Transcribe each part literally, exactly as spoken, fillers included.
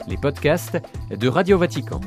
les podcasts de Radio Vatican.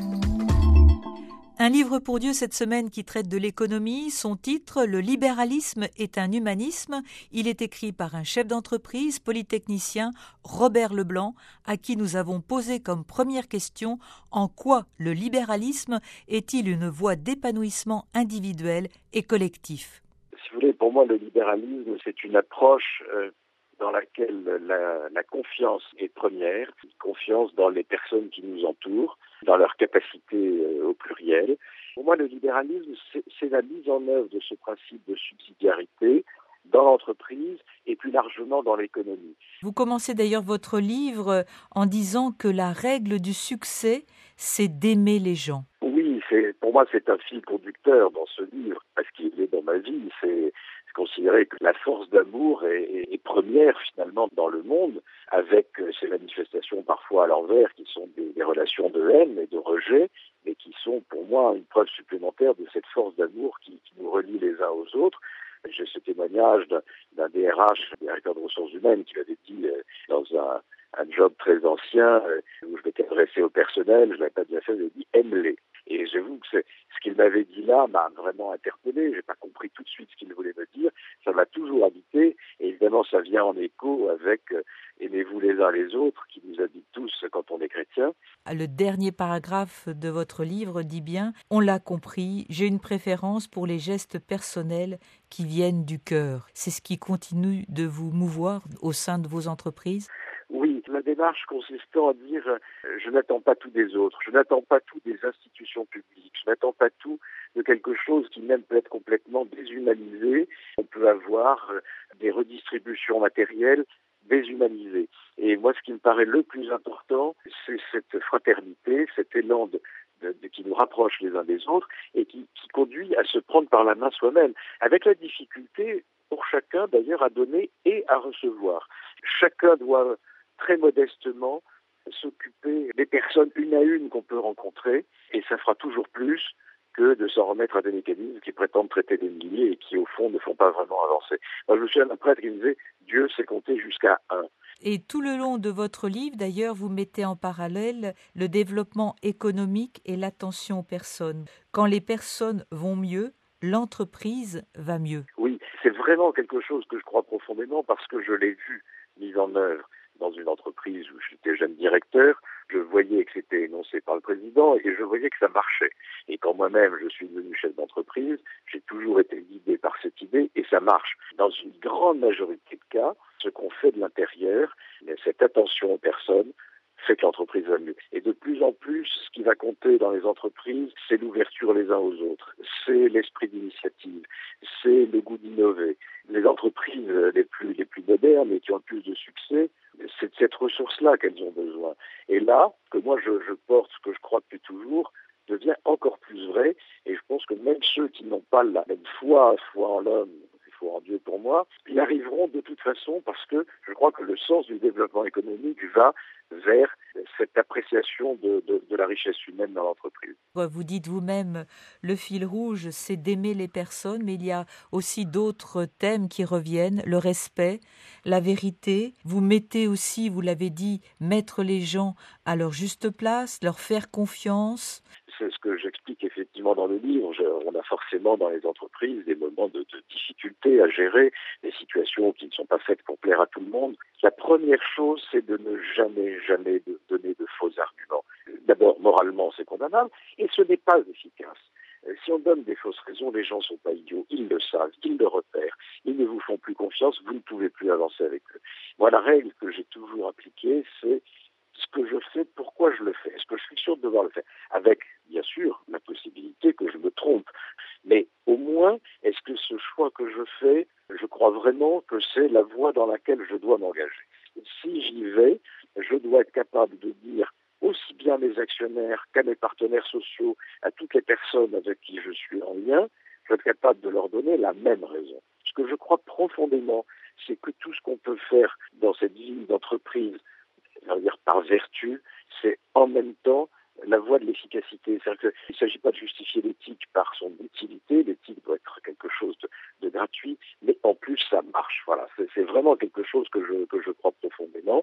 Un livre pour Dieu cette semaine qui traite de l'économie. Son titre, Le libéralisme est un humanisme. Il est écrit par un chef d'entreprise, polytechnicien, Robert Leblanc, à qui nous avons posé comme première question en quoi le libéralisme est-il une voie d'épanouissement individuel et collectif. Si vous voulez, pour moi, le libéralisme, c'est une approche euh, dans laquelle la, la confiance est première, confiance dans les personnes qui nous entourent, dans leur capacité euh, au pluriel. Pour moi, le libéralisme, c'est, c'est la mise en œuvre de ce principe de subsidiarité dans l'entreprise et plus largement dans l'économie. Vous commencez d'ailleurs votre livre en disant que la règle du succès, c'est d'aimer les gens. Oui, c'est, pour moi, c'est un fil conducteur dans ce livre, parce qu'il est dans ma vie. C'est considérer que la force d'amour est, est, est première finalement dans le monde, avec ces manifestations parfois à l'envers qui sont des, des relations de haine et de rejet, mais qui sont pour moi une preuve supplémentaire de cette force d'amour qui, qui nous relie les uns aux autres. J'ai ce témoignage d'un, d'un D R H, directeur de ressources humaines, qui m'avait dit euh, dans un, un job très ancien, euh, où je m'étais adressé au personnel, je ne l'avais pas bien fait, je lui ai dit « aime-les ». Et j'avoue que c'est, ce qu'il m'avait dit là m'a vraiment interpellé. Je n'ai pas compris tout de suite ce qu'il voulait me dire. Ça m'a toujours habité. Et évidemment, ça vient en écho avec euh, « aimez-vous les uns les autres » qui nous habite tous quand on est chrétien. Le dernier paragraphe de votre livre dit bien « On l'a compris, j'ai une préférence pour les gestes personnels qui viennent du cœur ». C'est ce qui continue de vous mouvoir au sein de vos entreprises ? Oui, la démarche consistant à dire euh, je n'attends pas tout des autres, je n'attends pas tout des institutions publiques, je n'attends pas tout de quelque chose qui même peut être complètement déshumanisé. On peut avoir euh, des redistributions matérielles déshumanisées. Et moi, ce qui me paraît le plus important, c'est cette fraternité, cet élan de, de, de, qui nous rapproche les uns des autres et qui, qui conduit à se prendre par la main soi-même, avec la difficulté pour chacun d'ailleurs à donner et à recevoir. Chacun doit très modestement s'occuper des personnes une à une qu'on peut rencontrer, et ça fera toujours plus que de s'en remettre à des mécanismes qui prétendent traiter des milliers et qui, au fond, ne font pas vraiment avancer. Moi, je me souviens d'un prêtre qui me disait « Dieu sait compter jusqu'à un ». Et tout le long de votre livre, d'ailleurs, vous mettez en parallèle le développement économique et l'attention aux personnes. Quand les personnes vont mieux, l'entreprise va mieux. Oui, c'est vraiment quelque chose que je crois profondément parce que je l'ai vu mis en œuvre dans une entreprise où j'étais jeune directeur. Je voyais que c'était énoncé par le président et je voyais que ça marchait. Et quand moi-même je suis devenu chef d'entreprise, j'ai toujours été guidé par cette idée et ça marche. Dans une grande majorité de cas, ce qu'on fait de l'intérieur, cette attention aux personnes, fait que l'entreprise va mieux. Et de plus en plus, ce qui va compter dans les entreprises, c'est l'ouverture les uns aux autres, c'est l'esprit d'initiative, c'est le goût d'innover. Les entreprises les plus, les plus modernes et qui ont le plus de succès, c'est de cette ressource-là qu'elles ont besoin. Et là, que moi je, je porte, ce que je crois depuis toujours, devient encore plus vrai. Et je pense que même ceux qui n'ont pas la même foi, foi en l'homme, foi en Dieu pour moi, y arriveront de toute façon parce que je crois que le sens du développement économique va vers cette appréciation de, de, de la richesse humaine dans l'entreprise. Vous dites vous-même, le fil rouge, c'est d'aimer les personnes, mais il y a aussi d'autres thèmes qui reviennent, le respect, la vérité. Vous mettez aussi, vous l'avez dit, mettre les gens à leur juste place, leur faire confiance. C'est ce que j'explique effectivement dans le livre. Je, on a forcément dans les entreprises des moments de, de difficulté à gérer, des situations qui ne sont pas faites pour plaire à tout le monde. La première chose, c'est de ne jamais, jamais de donner de faux arguments. D'abord, moralement, c'est condamnable, et ce n'est pas efficace. Si on donne des fausses raisons, les gens ne sont pas idiots, ils le savent, ils le repèrent, ils ne vous font plus confiance, vous ne pouvez plus avancer avec eux. Moi, la règle que j'ai toujours appliquée, c'est ce que je fais, pourquoi je le fais. Est-ce que je suis sûr de devoir le faire? Avec, bien sûr, la possibilité que je me trompe. Mais au moins, est-ce que ce choix que je fais, je crois vraiment que c'est la voie dans laquelle je dois m'engager. Si j'y vais, je dois être capable de dire aussi bien à mes actionnaires qu'à mes partenaires sociaux, à toutes les personnes avec qui je suis en lien, je dois être capable de leur donner la même raison. Ce que je crois profondément, c'est que tout ce qu'on peut faire dans cette vie d'entreprise, dire par vertu, c'est en même temps la voie de l'efficacité. C'est-à-dire qu'il ne s'agit pas de justifier l'éthique par son utilité, l'éthique doit être quelque chose de, de gratuit, mais en plus ça marche. Voilà, c'est, c'est vraiment quelque chose que je, que je crois profondément. Et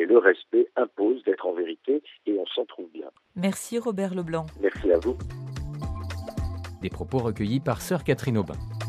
le respect impose d'être en vérité et on s'en trouve bien. Merci Robert Leblanc. Merci à vous. Des propos recueillis par Sœur Catherine Aubin.